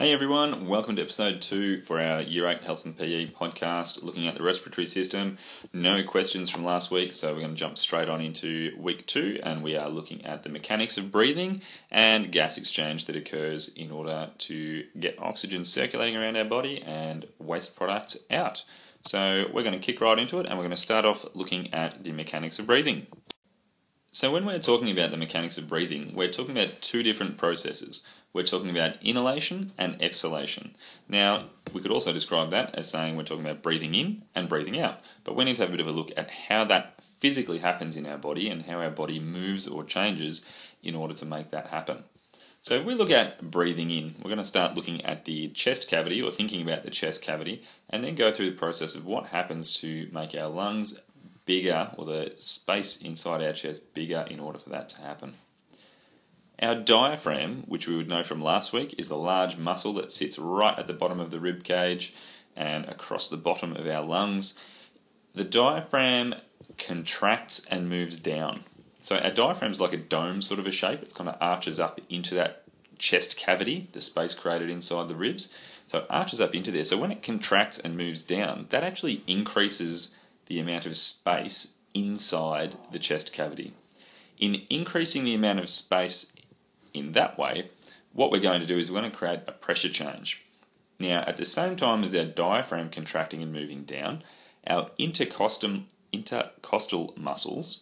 Hey everyone, welcome to episode 2 for our Year 8 Health and PE podcast looking at the respiratory system. No questions from last week, so we're going to jump straight on into week 2 and we are looking at the mechanics of breathing and gas exchange that occurs in order to get oxygen circulating around our body and waste products out. So we're going to kick right into it and we're going to start off looking at the mechanics of breathing. So when we're talking about the mechanics of breathing, we're talking about two different processes. We're talking about inhalation and exhalation. Now, we could also describe that as saying we're talking about breathing in and breathing out. But we need to have a bit of a look at how that physically happens in our body and how our body moves or changes in order to make that happen. So if we look at breathing in, we're going to start looking at the chest cavity or thinking about the chest cavity and then go through the process of what happens to make our lungs bigger or the space inside our chest bigger in order for that to happen. Our diaphragm, which we would know from last week, is the large muscle that sits right at the bottom of the rib cage and across the bottom of our lungs. The diaphragm contracts and moves down. So our diaphragm is like a dome sort of a shape. It kind of arches up into that chest cavity, the space created inside the ribs. So it arches up into there. So when it contracts and moves down, that actually increases the amount of space inside the chest cavity. In increasing the amount of space in that way, what we're going to do is we're going to create a pressure change. Now, at the same time as our diaphragm contracting and moving down, our intercostal muscles,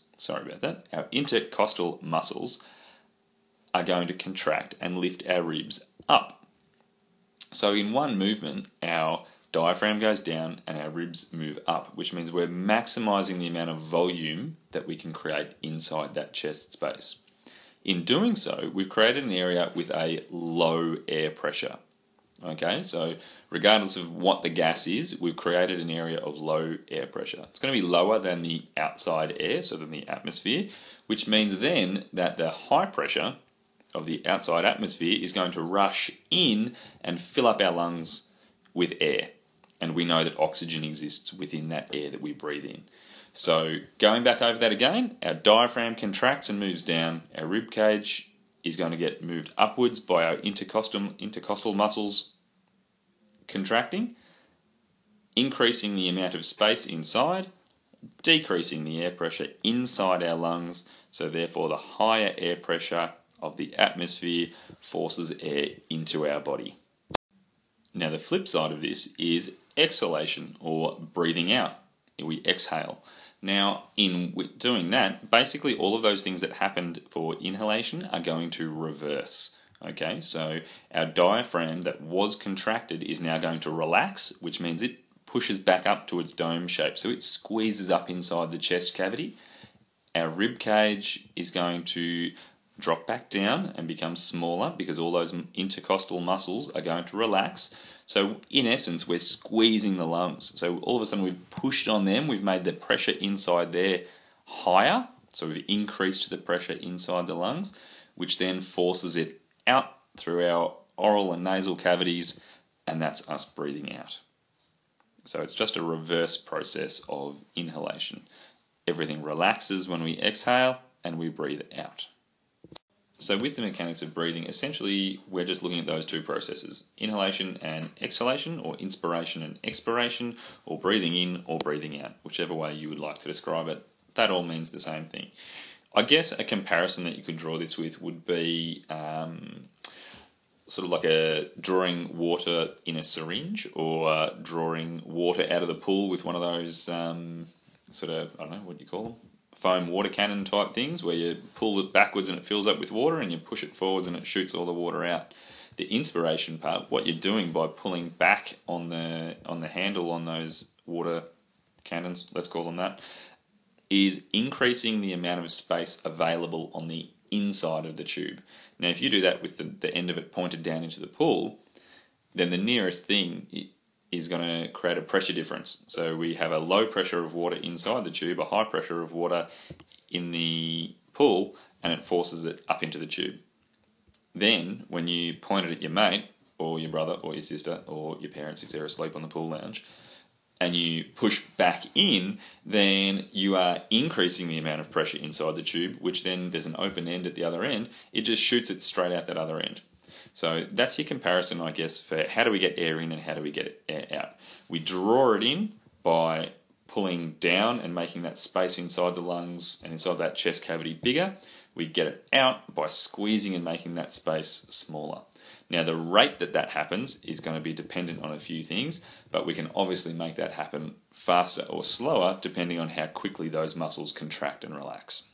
are going to contract and lift our ribs up. So in one movement, our diaphragm goes down and our ribs move up, which means we're maximizing the amount of volume that we can create inside that chest space. In doing so, we've created an area with a low air pressure. Okay, so regardless of what the gas is, we've created an area of low air pressure. It's going to be lower than the outside air, so than the atmosphere, which means then that the high pressure of the outside atmosphere is going to rush in and fill up our lungs with air. And we know that oxygen exists within that air that we breathe in. So going back over that again, our diaphragm contracts and moves down. Our rib cage is going to get moved upwards by our intercostal muscles contracting, increasing the amount of space inside, decreasing the air pressure inside our lungs. So therefore the higher air pressure of the atmosphere forces air into our body. Now the flip side of this is exhalation or breathing out. We exhale. Now, in doing that, basically all of those things that happened for inhalation are going to reverse. Okay, so our diaphragm that was contracted is now going to relax, which means it pushes back up to its dome shape. So it squeezes up inside the chest cavity. Our rib cage is going to drop back down and become smaller because all those intercostal muscles are going to relax. So in essence, we're squeezing the lungs. So all of a sudden we've pushed on them, we've made the pressure inside there higher. So we've increased the pressure inside the lungs, which then forces it out through our oral and nasal cavities, and that's us breathing out. So it's just a reverse process of inhalation. Everything relaxes when we exhale and we breathe out. So with the mechanics of breathing, essentially we're just looking at those two processes, inhalation and exhalation, or inspiration and expiration, or breathing in or breathing out, whichever way you would like to describe it. That all means the same thing. I guess a comparison that you could draw this with would be sort of like drawing water in a syringe, or drawing water out of the pool with one of those foam water cannon type things where you pull it backwards and it fills up with water and you push it forwards and it shoots all the water out. The inspiration part, what you're doing by pulling back on the handle on those water cannons, let's call them that, is increasing the amount of space available on the inside of the tube. Now if you do that with the end of it pointed down into the pool, then the nearest thing is going to create a pressure difference. So we have a low pressure of water inside the tube, a high pressure of water in the pool, and it forces it up into the tube. Then, when you point it at your mate, or your brother, or your sister, or your parents if they're asleep on the pool lounge, and you push back in, then you are increasing the amount of pressure inside the tube, which then there's an open end at the other end. It just shoots it straight out that other end. So that's your comparison, I guess, for how do we get air in and how do we get air out. We draw it in by pulling down and making that space inside the lungs and inside that chest cavity bigger. We get it out by squeezing and making that space smaller. Now, the rate that happens is going to be dependent on a few things, but we can obviously make that happen faster or slower depending on how quickly those muscles contract and relax.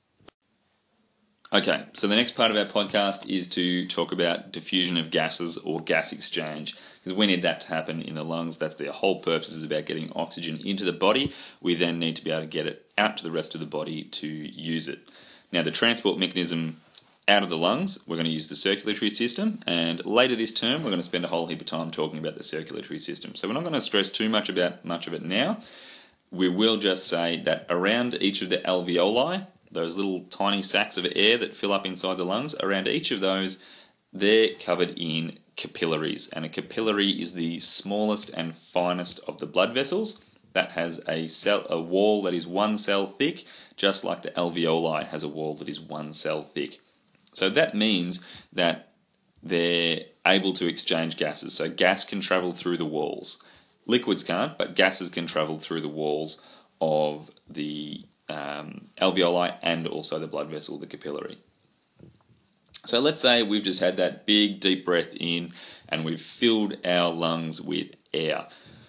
Okay, so the next part of our podcast is to talk about diffusion of gases or gas exchange, because we need that to happen in the lungs. That's the whole purpose, is about getting oxygen into the body. We then need to be able to get it out to the rest of the body to use it. Now, the transport mechanism out of the lungs, we're going to use the circulatory system, and later this term we're going to spend a whole heap of time talking about the circulatory system. So we're not going to stress too much about much of it now. We will just say that around each of the alveoli, those little tiny sacs of air that fill up inside the lungs, around each of those, they're covered in capillaries. And a capillary is the smallest and finest of the blood vessels. That has a wall that is one cell thick, just like the alveoli has a wall that is one cell thick. So that means that they're able to exchange gases. So gas can travel through the walls. Liquids can't, but gases can travel through the walls of the alveoli and also the blood vessel, the capillary. So let's say we've just had that big deep breath in and we've filled our lungs with air.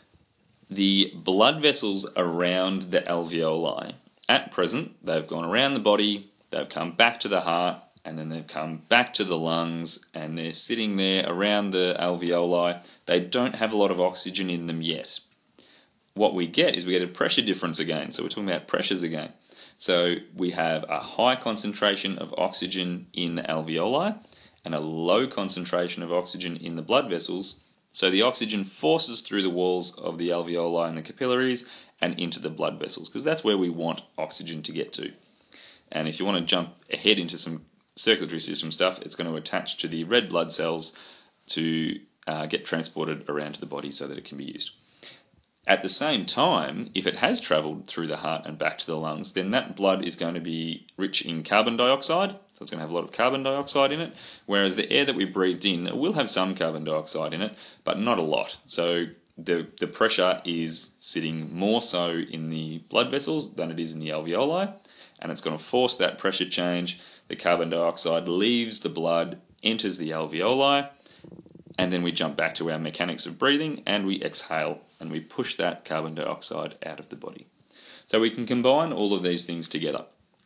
The blood vessels around the alveoli, at present, they've gone around the body, they've come back to the heart, and then they've come back to the lungs, and they're sitting there around the alveoli. They don't have a lot of oxygen in them yet. What we get is we get a pressure difference again. So we're talking about pressures again. So we have a high concentration of oxygen in the alveoli and a low concentration of oxygen in the blood vessels. So the oxygen forces through the walls of the alveoli and the capillaries and into the blood vessels, because that's where we want oxygen to get to. And if you want to jump ahead into some circulatory system stuff, it's going to attach to the red blood cells to get transported around to the body so that it can be used. At the same time, if it has travelled through the heart and back to the lungs, then that blood is going to be rich in carbon dioxide, so it's going to have a lot of carbon dioxide in it, whereas the air that we breathed in will have some carbon dioxide in it, but not a lot. So the pressure is sitting more so in the blood vessels than it is in the alveoli, and it's going to force that pressure change. The carbon dioxide leaves the blood, enters the alveoli, and then we jump back to our mechanics of breathing and we exhale and we push that carbon dioxide out of the body. So we can combine all of these things together.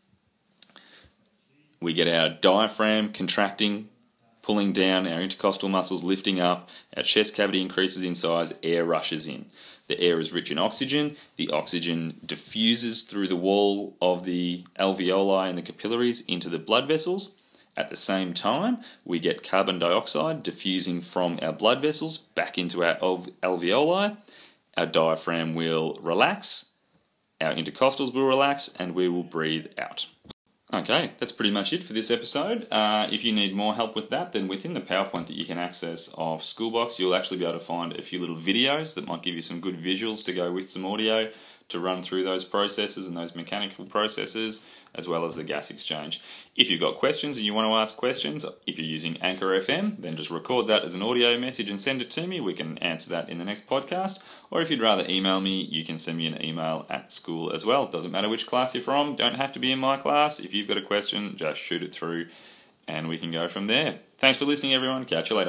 We get our diaphragm contracting, pulling down, our intercostal muscles lifting up, our chest cavity increases in size, air rushes in. The air is rich in oxygen. The oxygen diffuses through the wall of the alveoli and the capillaries into the blood vessels. At the same time, we get carbon dioxide diffusing from our blood vessels back into our alveoli. Our diaphragm will relax, our intercostals will relax, and we will breathe out. Okay, that's pretty much it for this episode. If you need more help with that, then within the PowerPoint that you can access of Schoolbox, you'll actually be able to find a few little videos that might give you some good visuals to go with some audio to run through those processes and those mechanical processes, as well as the gas exchange. If you've got questions and you want to ask questions, if you're using Anchor FM, then just record that as an audio message and send it to me. We can answer that in the next podcast. Or if you'd rather email me, you can send me an email at school as well. Doesn't matter which class you're from, don't have to be in my class. If you've got a question, just shoot it through and we can go from there. Thanks for listening, everyone. Catch you later.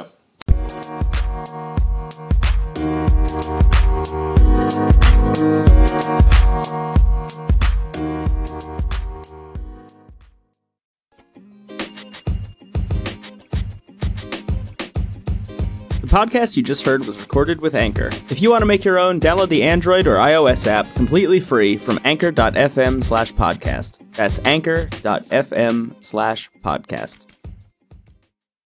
The podcast you just heard was recorded with Anchor. If you want to make your own, download the Android or iOS app completely free from anchor.fm/podcast. That's anchor.fm/podcast.